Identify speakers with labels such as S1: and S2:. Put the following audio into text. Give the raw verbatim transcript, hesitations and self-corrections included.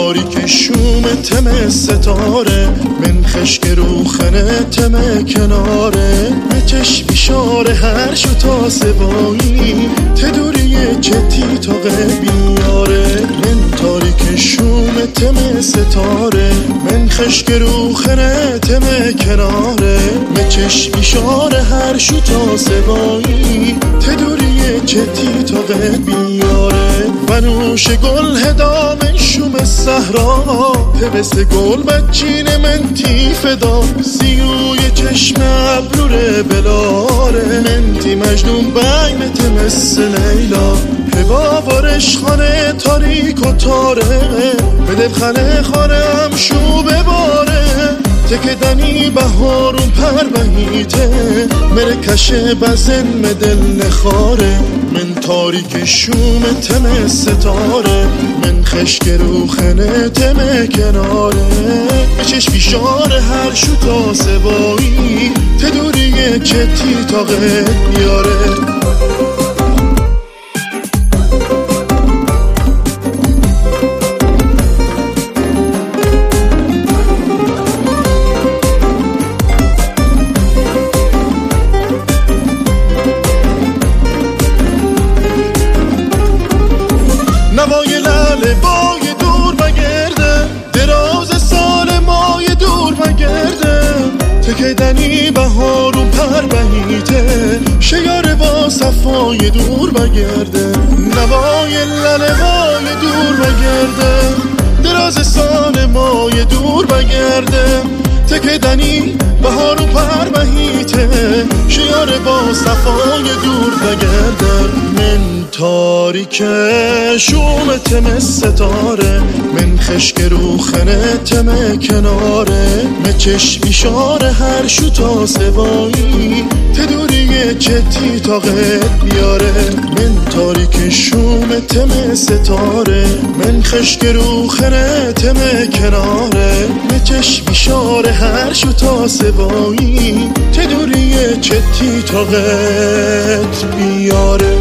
S1: تاریک شوم تم ستاره، من خشک روخنه تم کناره، مچش بیشاره هر شو تا سوایی تدوری چتی تا بیاره. من تاریک شوم تم ستاره، من خشک روخنه تم کناره، مچش بیشاره هر شو تا سوایی تدوری چتی تا بیاره. ونوش گل هدا من شوم صحرا، پبس گل بچین من تیفدا، سیوی چشم ابرور بلاره، من تی مجنون بین تمس لیلا، پبا وارش خانه تاریک و تاره، به دلخانه خانم شو بباره، تکدنی بهارون پر بهیته، مره کشه بزن مدل نخاره. من تاریک شوم تم ستاره، من خشک روخنه تم کناره، بچش بیشاره هر شو تا سوایی تدوری چتی تا بیاره. نوای لعل بای دور بگرده، دراز سال مای دور بگرده، تکیدنی بهارون پر بهیته، شیاره با صفای دور بگرده. نوای لعل بای دور بگرده، دراز سال مای دور بگرده، تکیدنی بهارون پر بهیته، شیاره با صفای دور بگرده. من تاریک شوم تم ستاره، من خشک روخنه تم کناره، مچش بیشاره هر شو تا سوایی تدوری چتی تا بیاره. من تاریک شوم تم ستاره، من خشک روخنه تم کناره، مچش بیشاره هر شو تا سوایی تدوری چتی تا بیاره.